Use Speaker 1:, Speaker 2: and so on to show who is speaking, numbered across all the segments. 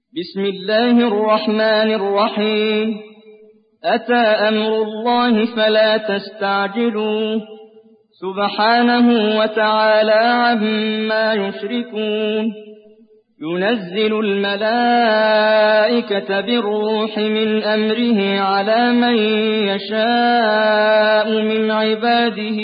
Speaker 1: بسم الله الرحمن الرحيم أتى أمر الله فلا تستعجلوه سبحانه وتعالى عما يشركون ينزل الملائكة بالروح من أمره على من يشاء من عباده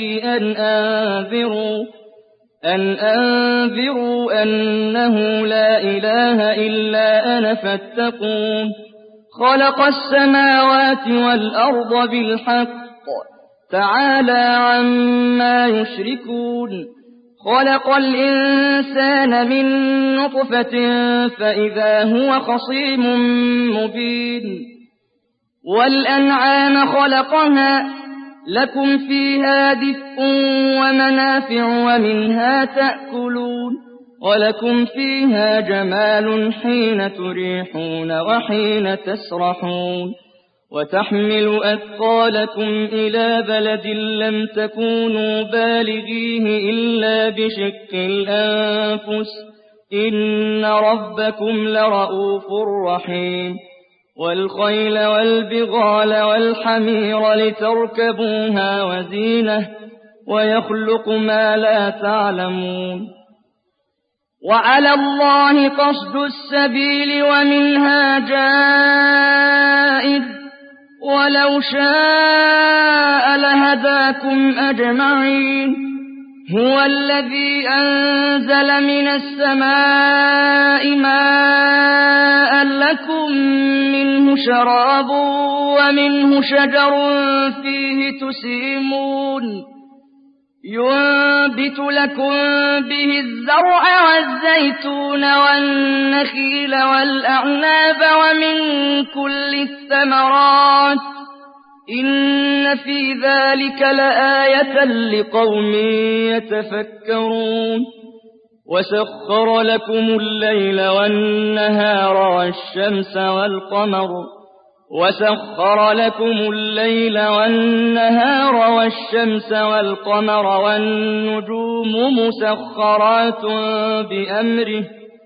Speaker 1: أن أنذروا أنه لا إله إلا أنا فاتقون خلق السماوات والأرض بالحق تعالى عما يشركون خلق الإنسان من نطفة فإذا هو خصيم مبين والأنعام خلقها لكم فيها دفء ومنافع ومنها تأكلون ولكم فيها جمال حين تريحون وحين تسرحون وتحمل أثقالكم إلى بلد لم تكونوا بالغيه إلا بشق الأنفس إن ربكم لرؤوف رحيم والخيل والبغال والحمير لتركبوها وزينة ويخلق ما لا تعلمون وعلى الله قصد السبيل ومنها جائر ولو شاء لهداكم أجمعين هو الذي أنزل من السماء ماء لكم منه شراب ومنه شجر فيه تسيمون ينبت لكم به الزرع والزيتون والنخيل والأعناب ومن كل الثمرات إن في ذلك لآية لقوم يتفكرون وسخر لكم الليل والنهار والشمس والقمر والنجوم مسخرات بأمره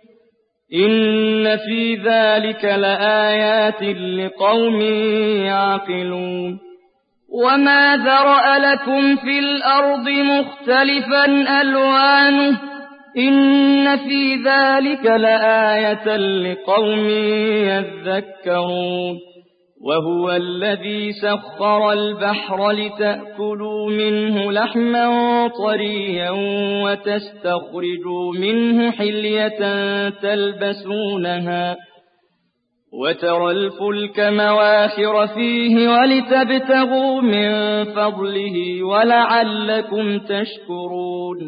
Speaker 1: إن في ذلك لآيات لقوم يعقلون وما ذرأ لكم في الأرض مختلفا ألوانه إن في ذلك لآية لقوم يذكرون وهو الذي سخر البحر لتأكلوا منه لحما طريا وتستخرجوا منه حلية تلبسونها وترى الفلك مواخر فيه ولتبتغوا من فضله ولعلكم تشكرون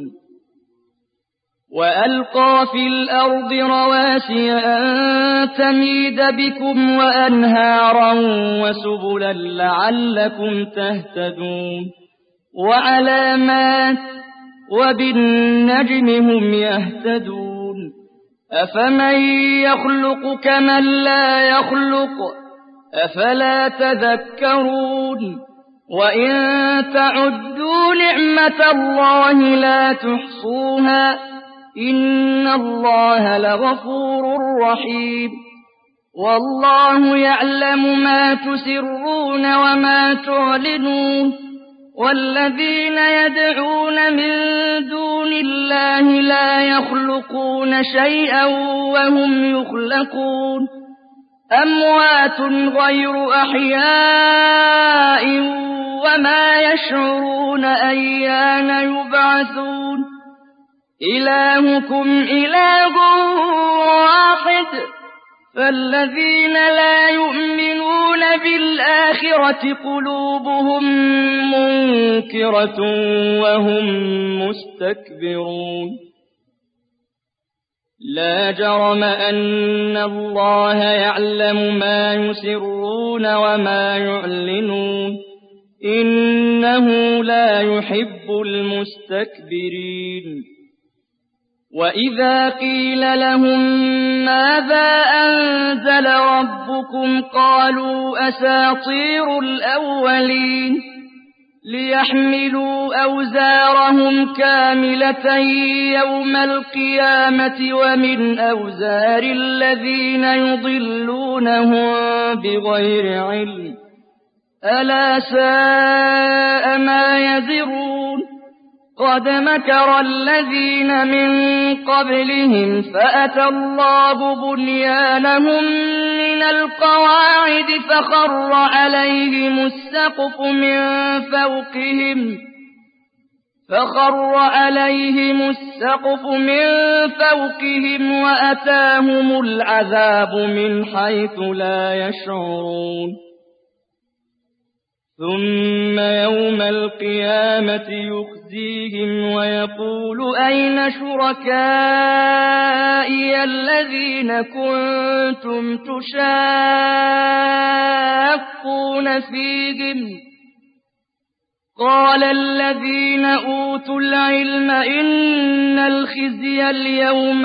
Speaker 1: وألقى في الأرض رواسي أن تميد بكم وأنهارا وسبلا لعلكم تهتدون وعلامات وبالنجم هم يهتدون أفمن يخلق كمن لا يخلق أفلا تذكرون وإن تعدوا نعمة الله لا تحصوها إن الله لغفور رحيم والله يعلم ما تسرون وما تعلنون والذين يدعون من دون الله لا يخلقون شيئا وهم يخلقون أموات غير أحياء وما يشعرون أيان يبعثون إلهكم إله واحد فالذين لا يؤمنون بالآخرة قلوبهم منكرة وهم مستكبرون لا جرم أن الله يعلم ما يسرون وما يعلنون إنه لا يحب المستكبرين وإذا قيل لهم ماذا أنزل ربكم قالوا أساطير الأولين ليحملوا أوزارهم كاملة يوم القيامة ومن أوزار الذين يضلونهم بغير علم ألا ساء ما يزرون قد مكر الذين من قبلهم فأتى الله بنيانهم من القواعد فخر عليهم السقف من فوقهم وأتاهم العذاب من حيث لا يشعرون ثم يوم القيامة يخزيهم ويقول أين شركائي الذين كنتم تشاقون فيهم قال الذين أوتوا العلم إن الخزي اليوم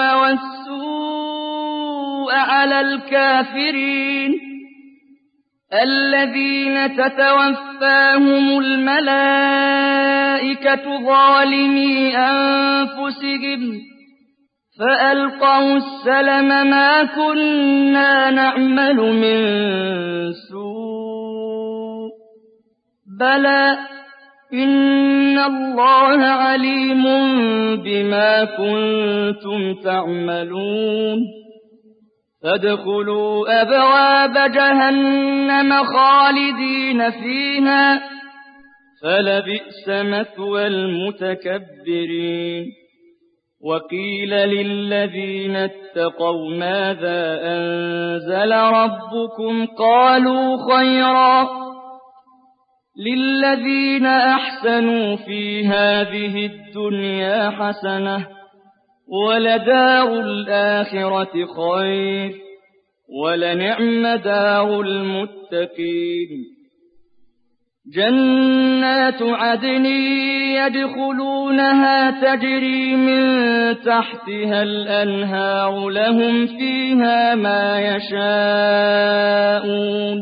Speaker 1: والسوء على الكافرين الذين تتوفاهم الملائكة ظالمي أنفسهم فألقوا السلم ما كنا نعمل من سوء بلى إن الله عليم بما كنتم تعملون فادخلوا أبواب جهنم خالدين فيها فلبئس مثوى المتكبرين وقيل للذين اتقوا ماذا أنزل ربكم قالوا خيرا للذين أحسنوا في هذه الدنيا حسنة ولدار الآخرة خير ولنعم دار المتقين جنات عدن يدخلونها تجري من تحتها الأنهار لهم فيها ما يشاءون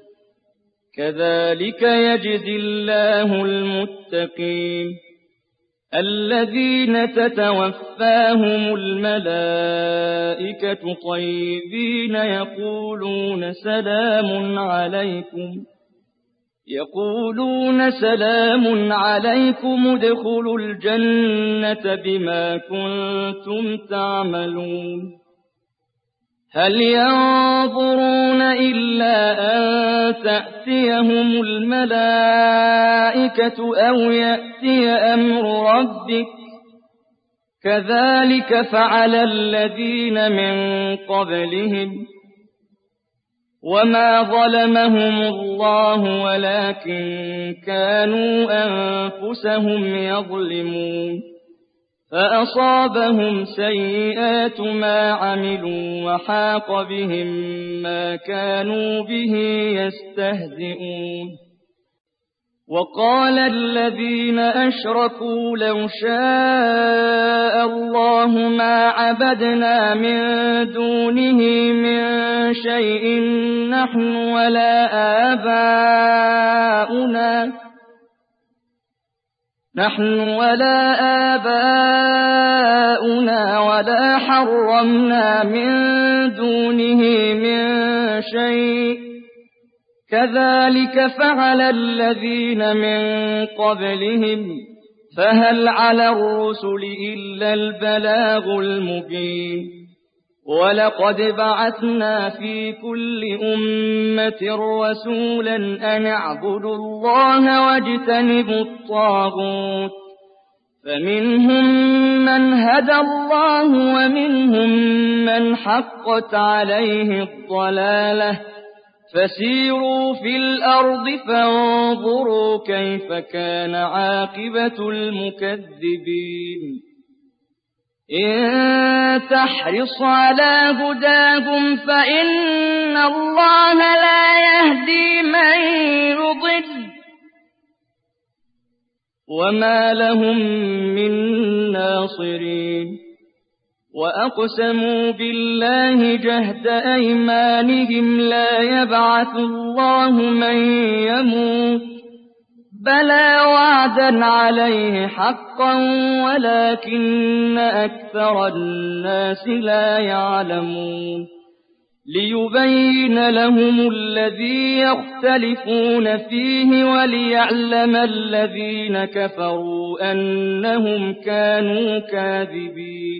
Speaker 1: كذلك يجزي الله المتقين الذين تتوفاهم الملائكة طيبين يقولون سلام عليكم ادخلوا الجنة بما كنتم تعملون هل ينظرون إلا أن تأتيهم الملائكة أو يأتي أمر ربك كذلك فعل الذين من قبلهم وما ظلمهم الله ولكن كانوا أنفسهم يظلمون فأصابهم سيئات ما عملوا وحاق بهم ما كانوا به يستهزئون وقال الذين أشركوا لو شاء الله ما عبدنا من دونه من شيء نحن ولا آباؤنا ولا حرمنا من دونه من شيء كذلك فعل الذين من قبلهم فهل على الرسل إلا البلاغ المبين ولقد بعثنا في كل أمة رسولا أن اعبدوا الله واجتنبوا الطاغوت فمنهم من هدى الله ومنهم من حقت عليه الضلالة فسيروا في الأرض فانظروا كيف كان عاقبة المكذبين إن تحرص على هداهم فإن الله لا يهدي من يضل وما لهم من ناصرين وأقسموا بالله جهد أيمانهم لا يبعث الله من يموت بلى وعدا عليه حقا ولكن أكثر الناس لا يعلمون ليبين لهم الذي يختلفون فيه وليعلم الذين كفروا أنهم كانوا كاذبين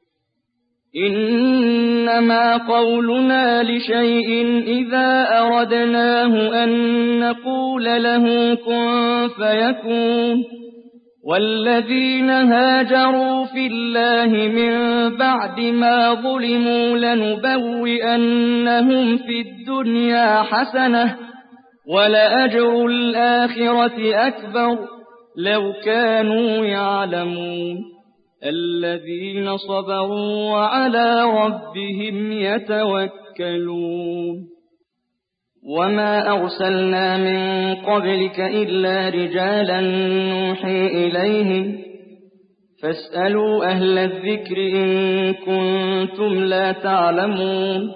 Speaker 1: إنما قولنا لشيء إذا أردناه أن نقول له كن فيكون والذين هاجروا في الله من بعد ما ظلموا لنبوئنهم في الدنيا حسنة ولأجر الآخرة أكبر لو كانوا يعلمون الذين صبروا وعلى ربهم يتوكلون وما أرسلنا من قبلك إلا رجالا نوحي إليهم فاسألوا أهل الذكر إن كنتم لا تعلمون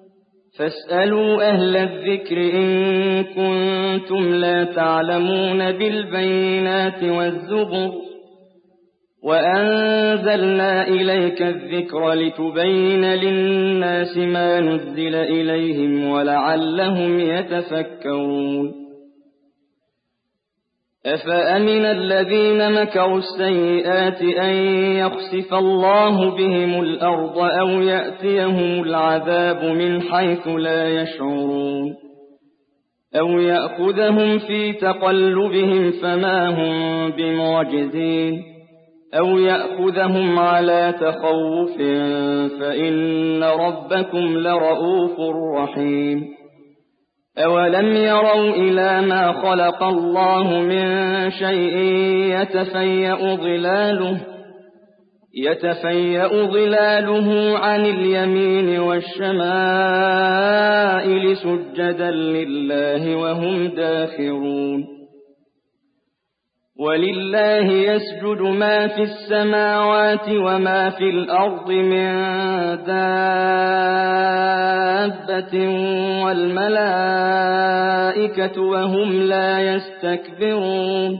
Speaker 1: بالبينات والزبر وأنزلنا إليك الذكر لتبين للناس ما نزل إليهم ولعلهم يتفكرون أفأمن الذين مكروا السيئات أن يخسف الله بهم الأرض أو يأتيهم العذاب من حيث لا يشعرون أو يأخذهم في تقلبهم فما هم بمعجزين أو يأخذهم على تخوف فإن ربكم لرؤوف رحيم أولم يروا إلى ما خلق الله من شيء يتفيأ ظلاله عن اليمين والشمائل سجدا لله وهم داخرون ولله يسجد ما في السماوات وما في الأرض من دابة والملائكة وهم لا يستكبرون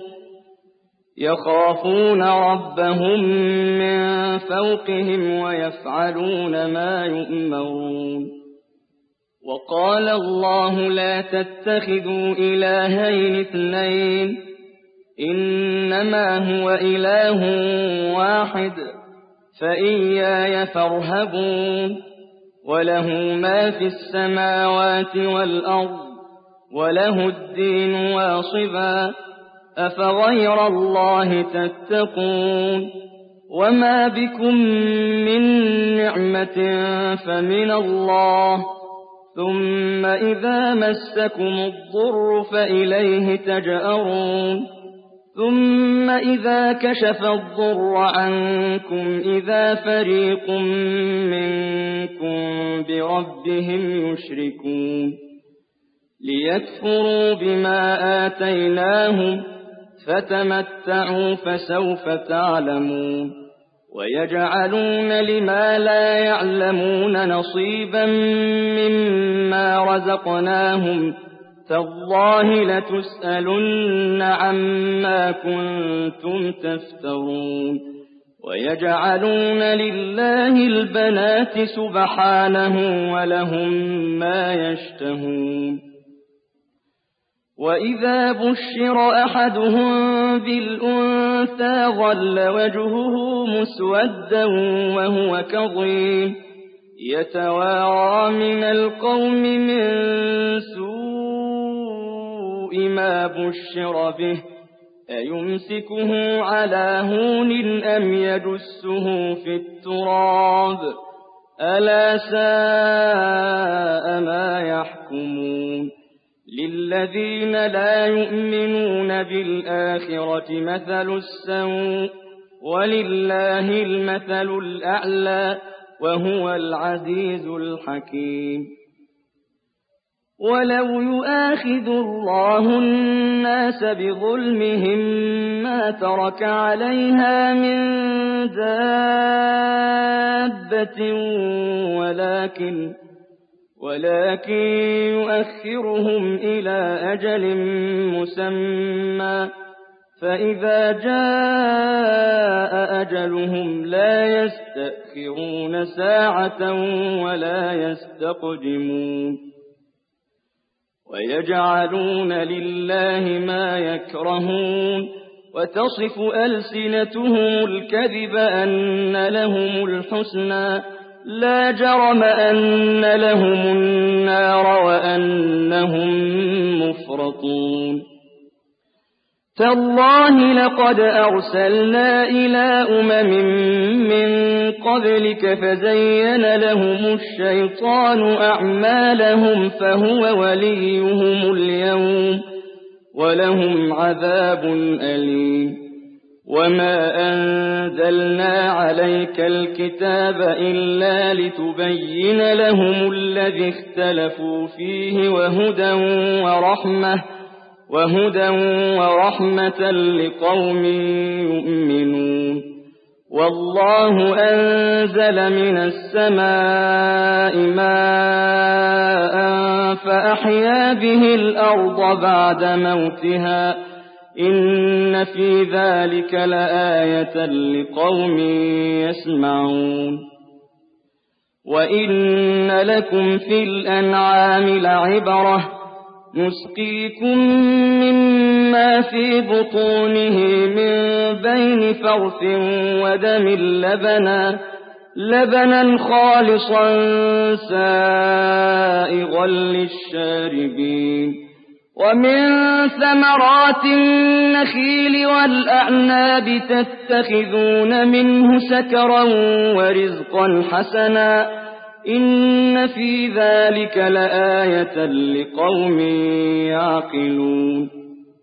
Speaker 1: يخافون ربهم من فوقهم ويفعلون ما يؤمرون وقال الله لا تتخذوا إلهين اثنين إنما هو إله واحد فإياي فارهبون وله ما في السماوات والأرض وله الدين واصبا أفغير الله تتقون وما بكم من نعمة فمن الله ثم إذا مسكم الضر فإليه تجأرون ثم إذا كشف الضر عنكم إذا فريق منكم بربهم يشركون ليكفروا بما آتيناهم فتمتعوا فسوف تعلمون ويجعلون لما لا يعلمون نصيبا مما رزقناهم تالله لتسألن عما كنتم تفترون ويجعلون لله البنات سبحانه ولهم ما يشتهون وإذا بشر أحدهم بالأنثى ظل وجهه مسودا وهو كظيم يتوارى من القوم من سوء ما بشر به أيمسكه على هون أم يدسه في التراب ألا ساء ما يحكمون للذين لا يؤمنون بالآخرة مثل السوء ولله المثل الأعلى وهو العزيز الحكيم ولو يؤاخذ الله الناس بظلمهم ما ترك عليها من دابة ولكن يؤخرهم إلى أجل مسمى فإذا جاء أجلهم لا يستأخرون ساعة ولا يستقدمون ويجعلون لله ما يكرهون وتصف ألسنتهم الكذب أن لهم الحسنى لا جرم أن لهم النار وأنهم مفرطون تالله لقد أرسلنا إلى من قبلك فزين لهم الشيطان أعمالهم فهو وليهم اليوم ولهم عذاب أليم وما أنزلنا عليك الكتاب إلا لتبين لهم الذي اختلفوا فيه وهدى ورحمة لقوم يؤمنون والله أنزل من السماء ماء فأحيا به الأرض بعد موتها إن في ذلك لآية لقوم يسمعون وإن لكم في الأنعام لعبرة نسقيكم مما في بطونه من بين فرث ودم لبنا خالصا سائغا للشاربين ومن ثمرات النخيل والأعناب تتخذون منه سكرا ورزقا حسنا إن في ذلك لآية لقوم يعقلون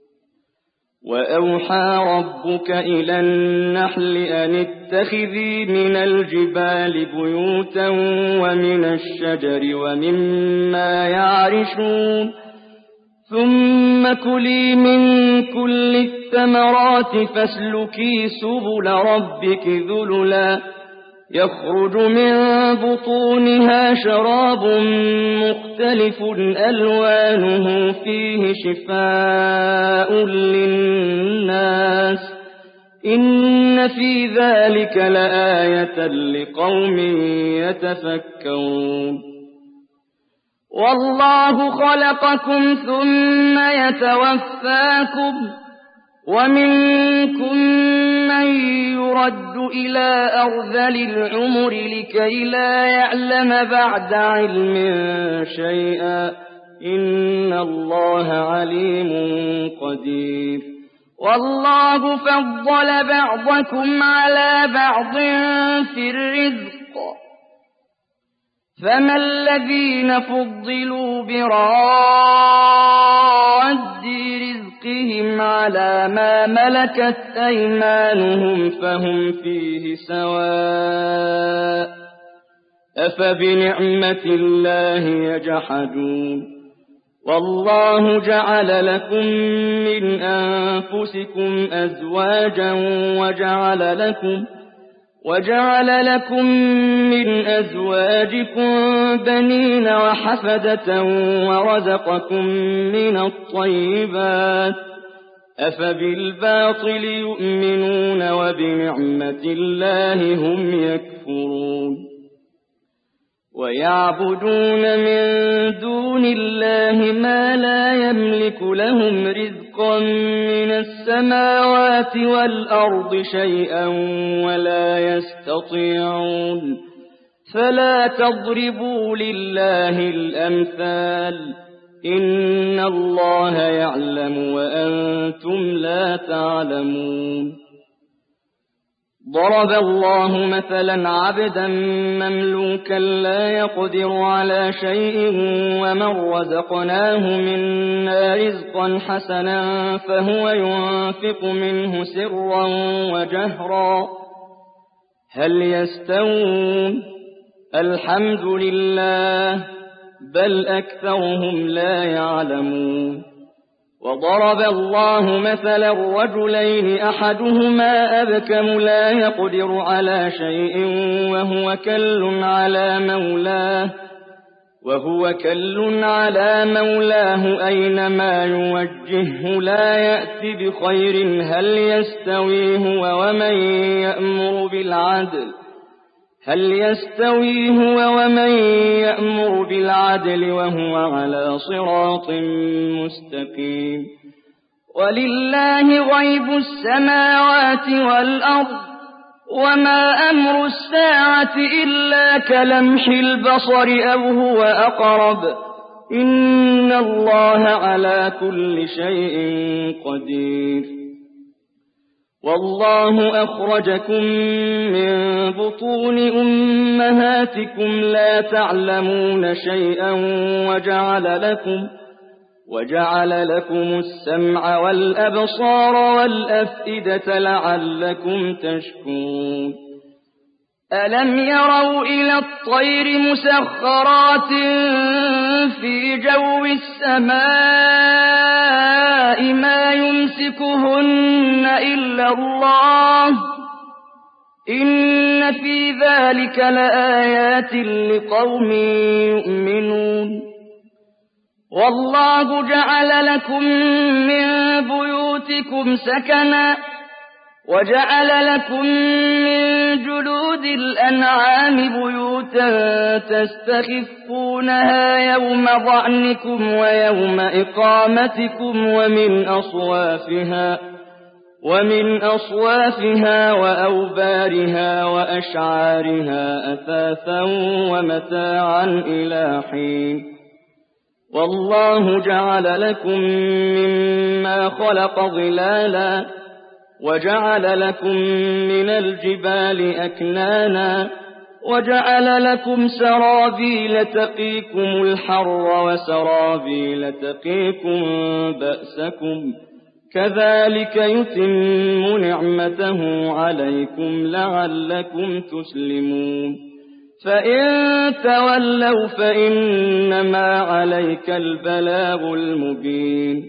Speaker 1: وأوحى ربك إلى النحل أن اتخذي من الجبال بيوتا ومن الشجر ومما يعرشون ثم كلي من كل الثمرات فاسلكي سبل ربك ذللا يخرج من بطونها شراب مختلف ألوانه فيه شفاء للناس إن في ذلك لآية لقوم يتفكرون والله خلقكم ثم يتوفاكم ومنكم من يرد إلى أرذل العمر لكي لا يعلم بعد علم شيئا إن الله عليم قدير والله فضل بعضكم على بعض في الرزق فما الذين فضلوا براد رزقهم على ما ملكت أيمانهم فهم فيه سواء أفبنعمة الله يجحدون والله جعل لكم من أنفسكم أزواجا وجعل لكم من أزواجكم بنين وحفدة ورزقكم من الطيبات أفبالباطل يؤمنون وبنعمة الله هم يكفرون ويعبدون من دون الله ما لا يملك لهم رزقا من السماوات والأرض شيئا ولا يستطيعون فلا تضربوا لله الأمثال إن الله يعلم وأنتم لا تعلمون ضرب الله مثلا عبدا مملوكا لا يقدر على شيء ومن رزقناه منا رزقا حسنا فهو ينفق منه سرا وجهرا هل يستوون الحمد لله بل أكثرهم لا يعلمون وضرب الله مثلا رجلين أحدهما أبكم لا يقدر على شيء وهو كل على مولاه وهو كل على مولاه أينما يوجهه لا يأتي بخير هل يستوي هو ومن يأمر بالعدل وهو على صراط مستقيم ولله غيب السماوات والأرض وما أمر الساعة إلا كلمح البصر أو هو أقرب إن الله على كل شيء قدير والله أخرجكم من بطون أمهاتكم لا تعلمون شيئا وجعل لكم السمع والأبصار والأفئدة لعلكم تشكرون ألم يروا إلى الطير مسخرات في جو السماء ما يمسكهن إلا الله إن في ذلك لآيات لقوم يؤمنون والله جعل لكم من بيوتكم سكنا وجعل لكم من جلود الأنعام بيوتا تستخفونها يوم ظعنكم ويوم إقامتكم ومن أصوافها وأوبارها وأشعارها أثاثا ومتاعا إلى حين والله جعل لكم مما خلق ظلالا وجعل لكم من الجبال أكنانا وجعل لكم سرابيل تقيكم الحر وسرابيل تقيكم بأسكم كذلك يتم نعمته عليكم لعلكم تسلمون فإن تولوا فإنما عليك البلاغ المبين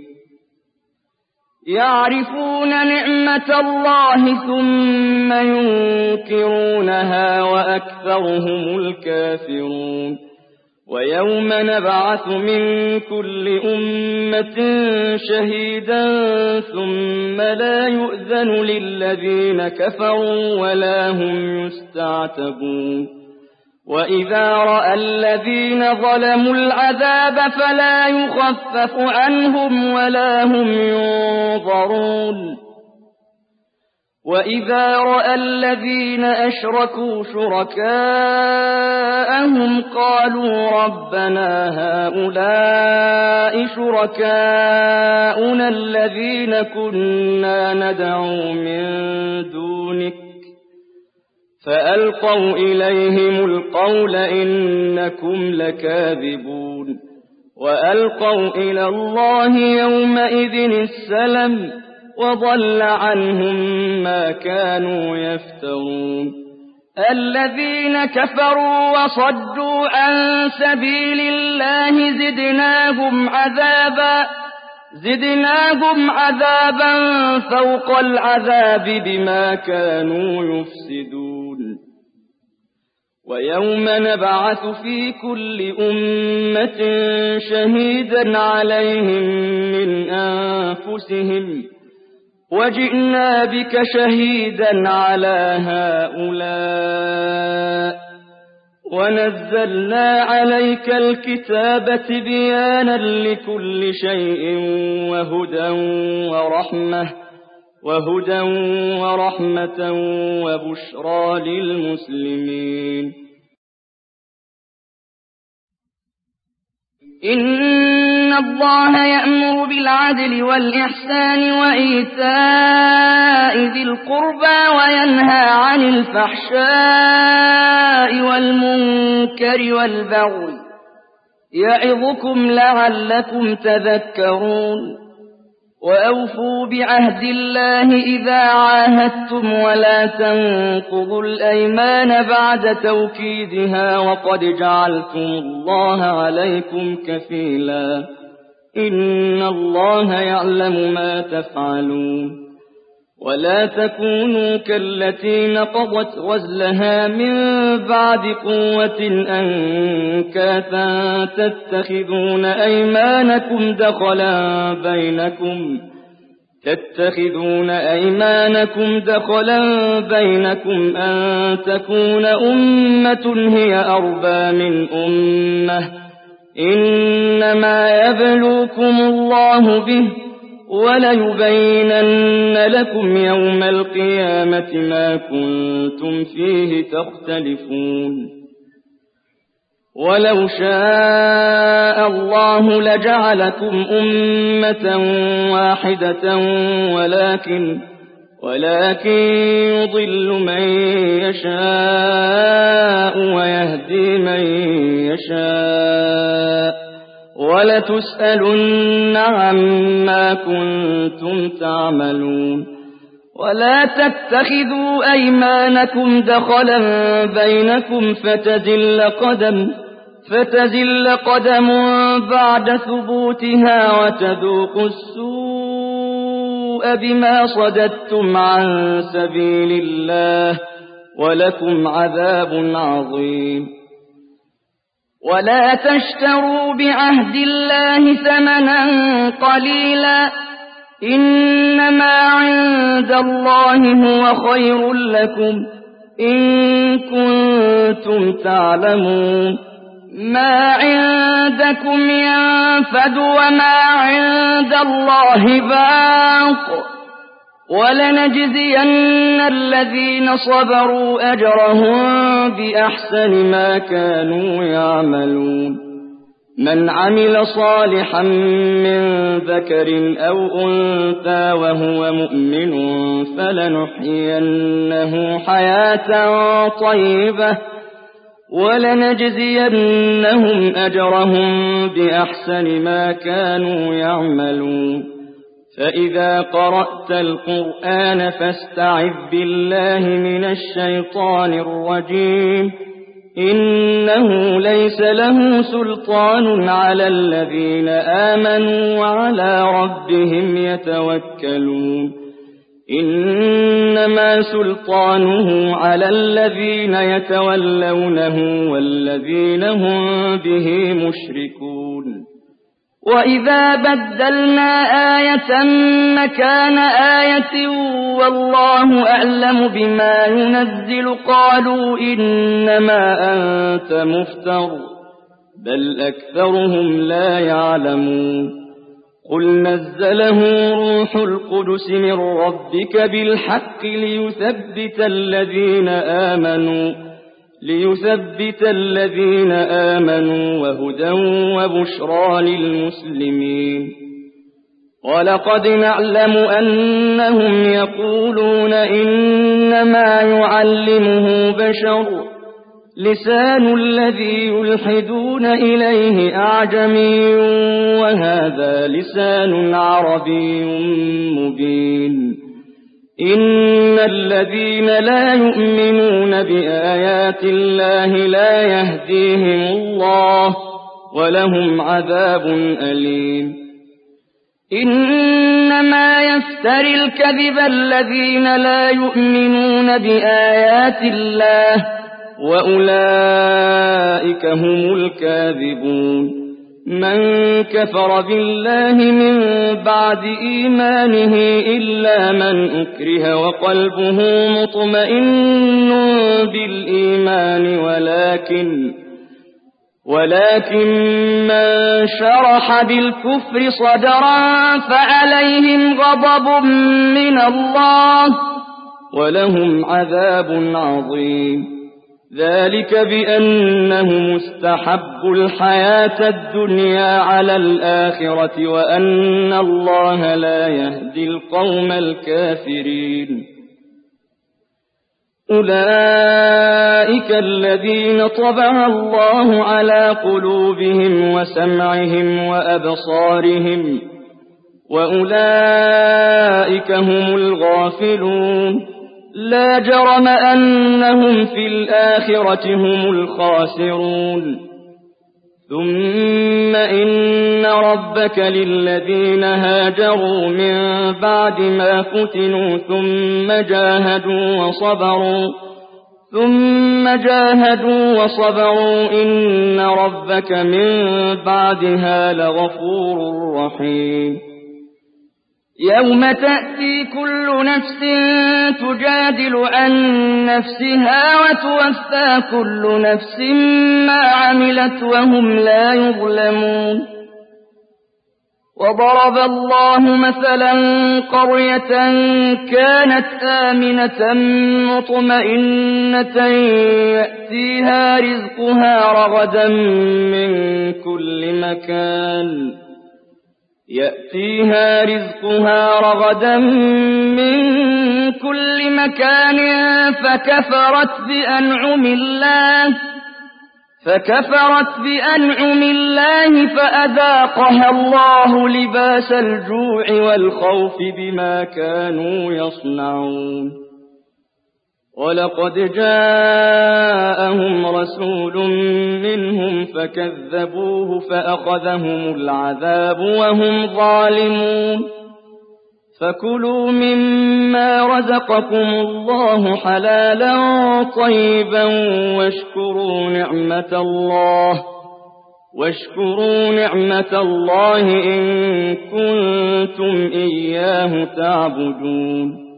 Speaker 1: يعرفون نعمة الله ثم ينكرونها وأكثرهم الكافرون ويوم نبعث من كل أمة شهيدا ثم لا يؤذن للذين كفروا ولا هم يستعتبون وإذا رأى الذين ظلموا العذاب فلا يخفف عنهم ولا هم ينظرون وإذا رأى الذين أشركوا شركاءهم قالوا ربنا هؤلاء شركاؤنا الذين كنا ندعو من دونك فألقوا إليهم القول إنكم لكاذبون وألقوا إلى الله يومئذ السلم وضل عنهم ما كانوا يفترون الذين كفروا وصدوا عن سبيل الله زدناهم عذابا فوق العذاب بما كانوا يفسدون ويوم نبعث في كل أمة شهيدا عليهم من أنفسهم وجئنا بك شهيدا على هؤلاء ونزلنا عليك الكتاب بيانا لكل شيء وهدى ورحمة وبشرى للمسلمين إن الله يأمر بالعدل والإحسان وإيتاء ذي القربى وينهى عن الفحشاء والمنكر والبغي يعظكم لعلكم تذكرون وأوفوا بعهد الله إذا عاهدتم ولا تنقضوا الأيمان بعد توكيدها وقد جعلتم الله عليكم كفيلا إن الله يعلم ما تفعلون ولا تكونوا كالتي نقضت غزلها من بعد قوة أنكاثا تتخذون أيمانكم دخلا بينكم أن تكون أمة هي أربى من أمة إنما يبلوكم الله به وليبينن لكم يوم القيامة ما كنتم فيه تختلفون ولو شاء الله لجعلكم أمة واحدة ولكن يضل من يشاء ويهدي من يشاء ولتسألن عما كنتم تعملون ولا تتخذوا أيمانكم دخلا بينكم فتزل قدم بعد ثبوتها وتذوقوا السوء بما صددتم عن سبيل الله ولكم عذاب عظيم ولا تشتروا بعهد الله ثمنا قليلا إنما عند الله هو خير لكم إن كنتم تعلمون ما عندكم ينفد وما عند الله باق ولنجزين الذين صبروا أجرهم بأحسن ما كانوا يعملون من عمل صالحا من ذكر أو أنثى وهو مؤمن فلنحيينه حياة طيبة ولنجزينهم أجرهم بأحسن ما كانوا يعملون فإذا قرأت القرآن فاستعذ بالله من الشيطان الرجيم إنه ليس له سلطان على الذين آمنوا وعلى ربهم يتوكلون إنما سلطانه على الذين يتولونه والذين هم به مشركون وإذا بدلنا آية مكان آية والله أعلم بما ينزل قالوا إنما أنت مفتر بل أكثرهم لا يعلمون قل نزله روح القدس من ربك بالحق ليثبت الذين آمنوا وهدى وبشرى للمسلمين ولقد نعلم أنهم يقولون إنما يعلمه بشر لسان الذي يلحدون إليه أعجمي وهذا لسان عربي مبين إن الذين لا يؤمنون بآيات الله لا يهديهم الله ولهم عذاب أليم إنما يفتري الكذب الذين لا يؤمنون بآيات الله وأولئك هم الكاذبون من كفر بالله من بعد إيمانه إلا من أكره وقلبه مطمئن بالإيمان ولكن من شرح بالكفر صدرا فعليهم غضب من الله ولهم عذاب عظيم ذلك بأنهم استحبوا الحياة الدنيا على الآخرة وأن الله لا يهدي القوم الكافرين أولئك الذين طبع الله على قلوبهم وسمعهم وأبصارهم وأولئك هم الغافلون لا جرم أنهم في الآخرة هم الخاسرون ثم إن ربك للذين هاجروا من بعد ما فتنوا ثم جاهدوا وصبروا إن ربك من بعدها لغفور رحيم يوم تأتي كل نفس تجادل عن نفسها وتوفى كل نفس ما عملت وهم لا يظلمون وضرب الله مثلا قرية كانت آمنة مطمئنة يأتيها رزقها رغدا من كل مكان فكفرت بأنعم الله فأذاقها الله لباس الجوع والخوف بما كانوا يصنعون ولقد جاءهم رسول منهم فكذبوه فأخذهم العذاب وهم ظالمون فكلوا مما رزقكم الله حلالا طيبا واشكروا نعمة الله إن كنتم إياه تعبدون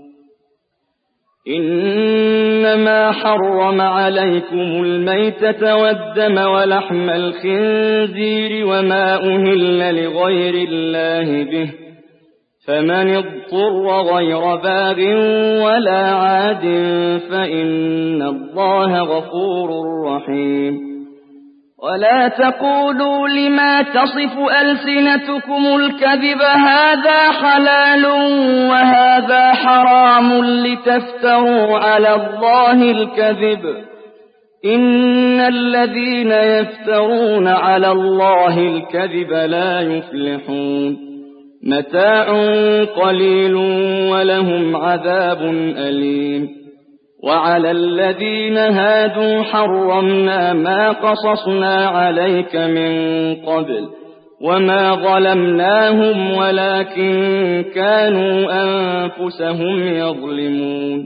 Speaker 1: إنما حرم عليكم الميتة والدم ولحم الخنزير وما أهل لغير الله به فمن اضطر غير باغ ولا عاد فإن الله غفور رحيم ولا تقولوا لما تصف ألسنتكم الكذب هذا حلال وهذا حرام لتفتروا على الله الكذب إن الذين يفترون على الله الكذب لا يفلحون متاع قليل ولهم عذاب أليم وعلى الذين هادوا حرمنا ما قصصنا عليك من قبل وما ظلمناهم ولكن كانوا أنفسهم يظلمون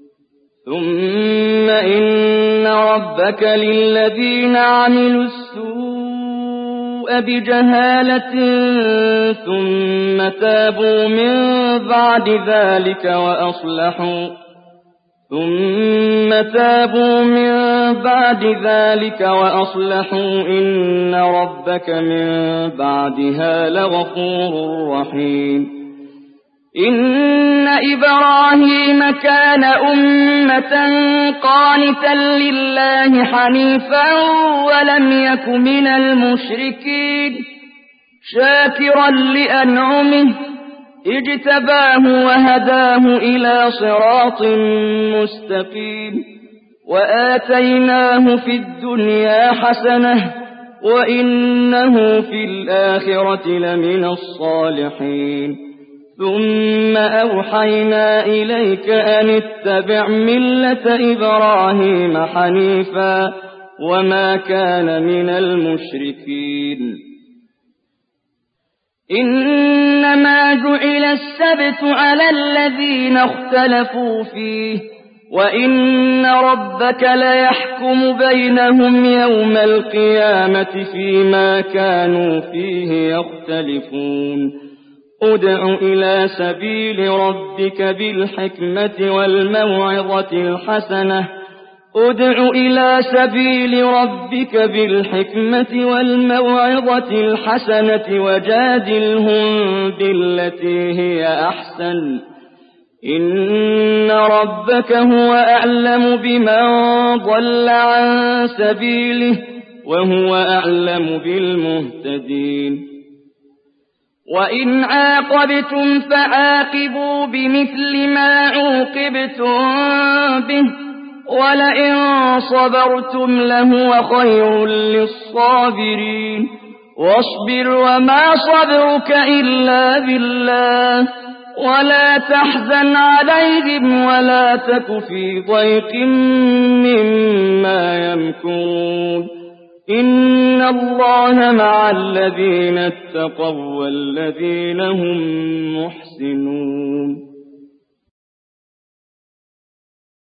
Speaker 1: ثم إن ربك للذين عملوا السوء بجهالة ثم تابوا من بعد ذلك وأصلحوا إن ربك من بعدها لغفور رحيم إن إبراهيم كان أمة قانتا لله حنيفا ولم يك من المشركين شاكرا لأنعمه اجتباه وهداه إلى صراط مستقيم وآتيناه في الدنيا حسنة وإنه في الآخرة لمن الصالحين ثم أوحينا إليك أن اتبع ملة إبراهيم حنيفا وما كان من المشركين إنما جعل السبت على الذين اختلفوا فيه وإن ربك ليحكم بينهم يوم القيامة فيما كانوا فيه يختلفون ادع إلى سبيل ربك بالحكمة والموعظة الحسنة وجادلهم بالتي هي أحسن إن ربك هو أعلم بمن ضل عن سبيله وهو أعلم بالمهتدين وإن عاقبتم فعاقبوا بمثل ما عوقبتم به ولئن صبرتم لهو خير للصابرين واصبر وما صبرك إلا بالله ولا تحزن عليهم ولا تك في ضيق مما يمكرون إن الله مع الذين اتقوا والذين هم محسنون.